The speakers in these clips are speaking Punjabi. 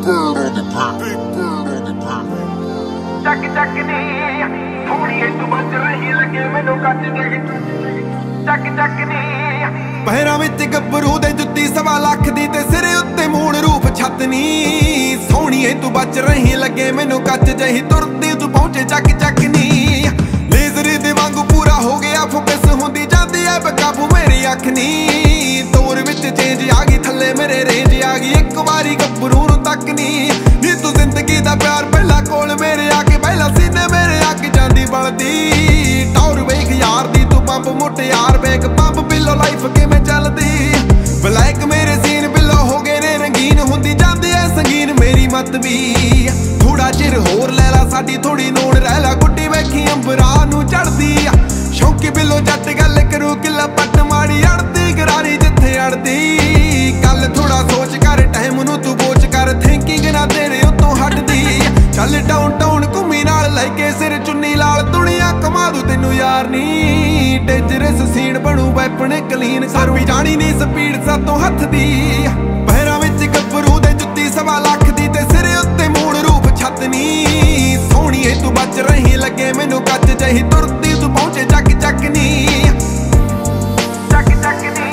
bird on the pop. Big bird on the pop. ਚੱਕ ਚੱਕ ਨੀ ਥੋੜੀਏ ਤੂੰ ਬਚ ਰਹੀ ਲੱਗੇ ਮੈਨੂੰ ਕੱਟ ਦੇ ਚੱਕ ਚੱਕ ਨੀ ਪਹਿਰਾਂ ਵਿੱਚ ਗੱਭਰੂ ਦੇ ਜੁੱਤੀ 1.25 ਲੱਖ ਦੀ ਤੇ ਸਿਰੇ ਉੱਤੇ ਮੂਣ ਰੂਪ ਛੱਤ ਨੀ ਸੋਹਣੀਏ ਤੂੰ ਬਚ ਰਹੀ ਲੱਗੇ ਮੈਨੂੰ ਕੱਚ ਜਹੀ ਤੁਰਦੀ ਤੂੰ ਪਹੁੰਚੇ ਚੱਕ ਚੱਕ ਨੀ ਲੇਜ਼ਰ ਦੇ ਵਾਂਗੂ ਪੂਰਾ ਹੋ ਗਿਆ ਫੋਕਸ ਹੁੰਦੀ ਜਾਂਦੀ ਐ ਬੇਕਾਬੂ ਮੇਰੀ ਅੱਖ ਨੀ ਤੋਰ ਵਿੱਚ ਚੇਂਜ ਆ ਗਈ ਥੱਲੇ ਮੇਰੇ ਰੇਂਜ ਆ ਗਈ ਇੱਕ ਵਾਰੀ ਗੱਭਰੂ ਨੂੰ ਤੱਕ ਨੀ ਤੂੰ ਜ਼ਿੰਦਗੀ ਦਾ ਪਿਆਰ ਪਹਿਲਾਂ ਕੋਲ ਮੇਰੇ ਆ ਕੇ ਪਹਿਲਾਂ ਸੀਨੇ ਮੇਰੇ ਅੱਗ ਜਾਂਦੀ ਬਲਦੀ ਟੌਰ ਵੇਖ ਯਾਰ ਦੀ ਤੂੰ ਪੰਪ ਮੁਟਿਆਰ ਵੇਖ ਪੰਪ ਬਿੱਲੋ ਲਾਈਫ ਕਿਵੇਂ ਚੱਲਦੀ ਬਲੈਕ ਮੇਰੇ ਸੀਨ ਬਿੱਲੋ ਹੋ ਗਏ ਨੇ ਰੰਗੀਨ ਹੁੰਦੀ ਜਾਂਦੀ ਐ ਸੰਗੀਨ ਮੇਰੀ ਮਤ ਵੀ ਥੋੜਾ ਚਿਰ ਹੋਰ ਲੈ ਲਾ ਸਾਡੀ ਥੋੜੀ ਨੋੜ ਰਹਿ ਲਾ ਗੁੱਡੀ ਵੇਖੀ ਅੰਬਰਾਂ ਨੂੰ ਚੜਦੀ ਸ਼ੌਂਕੀ ਬਿੱਲੋ ਜੱਟ ਗੱਲ ਕਰੂ ਕਿੱਲਾ ਪੱਟ ਮਾੜੀ ਅੜਦੀ ਗਰਾਰੀ ਜਿੱਥੇ ਅੜਦੀ ਕੱਲ ਥੋੜਾ ਸੋਚ ਕਰ ਟਾਈਮ ਨੂੰ ਤੂੰ ਬੋਚ ਕਰ ਥਿੰਕਿੰਗ ਨਾ ਤੇਰੇ ਉੱਤੋਂ ਹਟਦੀ ਚੱਲ ਡਾਊਨ ਟਾਊਨ ਘੁੰਮੀ ਨਾਲ ਲੈ ਕੇ ਸਿਰ ਚੁੰਨੀ ਲਾਲ ਦੁਨੀਆ ਕਮਾ ਦੂ ਤੈਨੂੰ ਯਾਰ ਨੀ ਡੇਂਜਰਸ ਸੀਨ ਬਣੂ ਵੈਪਨ ਕਲੀਨ ਸਰ ਵੀ ਜਾਣੀ ਨੀ ਸਪੀਡ ਸਾਤੋਂ ਹੱਥ ਦੀ ਪਹਿਰਾਂ ਵਿੱਚ ਗੱਭਰੂ ਦੇ ਜੁੱਤੀ 1.25 ਲੱਖ ਦੀ ਤੇ ਸਿਰੇ ਉੱਤੇ ਮੂਣ ਰੂਪ ਛੱਤ ਨੀ ਸੋਹਣੀਏ ਤੂੰ ਬਚ ਰਹੀ ਲੱਗੇ ਮੈਨੂੰ ਕੱਚ ਜਹੀ ਤੁਰਦੀ ਤੂੰ ਪਹੁੰਚੇ ਚੱਕ ਚੱਕ ਨੀ ਚੱਕ ਚੱਕ ਨੀ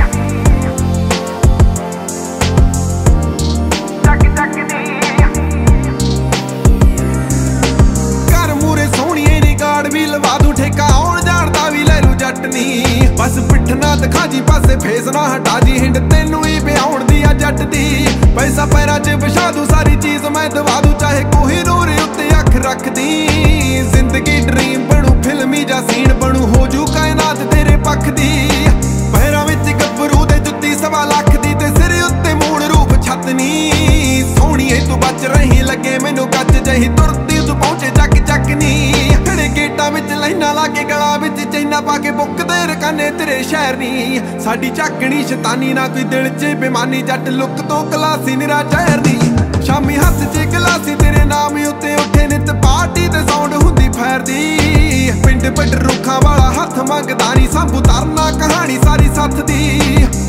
ਚੱਕ ਚੱਕ ਨੀ ਘਰ ਮੂਰੇ ਸੋਹਣੀਏ ਨੀ ਕਾਰਡ ਵੀ ਲਵਾ ਦੂ ਠੇਕਾ ਆਉਣ ਜਾਣ ਦਾ ਵੀ ਲੈ ਲੂ ਜੱਟ ਨੀ ਬਸ ਪਿੱਠ ਨਾ ਦਿਖਾ ਜੀ ਪਾਸੇ ਫੇਸ ਨਾ ਹਟਾ ਜੀ ਹਿੰਡ ਤੈਨੂੰ ਹੀ ਵਿਆਉਣ ਦੀ ਆ ਜੱਟ ਦੀ ਪੈਸਾ ਪੈਰਾਂ 'ਚ ਵਿਛਾ ਦੂ ਸਾਰੀ ਚੀਜ਼ ਮੈਂ ਦਵਾ ਦੂ ਚਾਹੇ ਕੋਈ ਨੂਰ ਉੱਤੇ ਅੱਖ ਰੱਖਦੀ ਜ਼ਿੰਦਗੀ ਡ੍ਰੀਮ ਬਣੂ ਫਿਲਮੀ ਜਾਂ ਸੀਨ ਬਣੂ ਹੋ ਜੂ ਕਾਇਨਾਤ ਤੇਰੇ ਪੱਖ ਦੀ ਪਹਿਰਾਂ ਵਿੱਚ ਗੱਭਰੂ ਦੇ ਜੁੱਤੀ 1.25 ਲੱਖ ਦੀ ਤੇ ਸਿਰੇ ਉੱਤੇ ਮੂਣ ਰੂਪ ਛੱਤ ਨੀ ਸੋਹਣੀਏ ਤੂੰ ਬਚ ਰਹੀ ਲੱਗੇ ਮੈਨੂੰ ਕੱਚ ਜਹੀ ਤੁਰਦੀ ਤੂੰ ਪਹੁੰਚੇ ਚੱਕ ਚੱਕ ਨੀ ਖੜੇ ਗੇਟਾਂ ਵਿੱਚ ਲਾਈਨਾਂ ਲਾ ਕੇ ਗਲਾਂ ਵਿੱਚ ਚੈਨਾ ਪਾ ਕੇ ਬੁੱਕਦੇ ਰਕਾਨੇ ਤੇਰੇ ਸ਼ਹਿਰ ਨੀ ਸਾਡੀ ਝਾਕਣੀ ਸ਼ੈਤਾਨੀ ਨਾ ਕੋਈ ਦਿਲ 'ਚ ਬੇਮਾਨੀ ਜੱਟ ਲੁੱਕ ਤੋਂ ਕਲਾਸੀ ਨਿਰਾ ਜ਼ਹਿਰ ਨੀ ਸ਼ਾਮੀ ਹੱਥ 'ਚ ਗਲਾਸੀ ਤੇਰੇ ਨਾਮ ਉੱਤੇ ਉੱਠੇ ਨਿੱਤ ਪਾਰਟੀ ਤੇ ਸਾਊਂਡ ਹੁੰਦੀ ਫੈਰ ਦੀ ਪਿੰਡ ਪਿੰਡ ਰੁੱਖਾਂ ਵਾਲਾ ਹੱਥ ਮੰਗਦਾ ਨੀ ਸੰਭੂ ਤਰਨਾ ਕਹਾਣੀ ਸਾਰੀ ਸੱਥ ਦੀ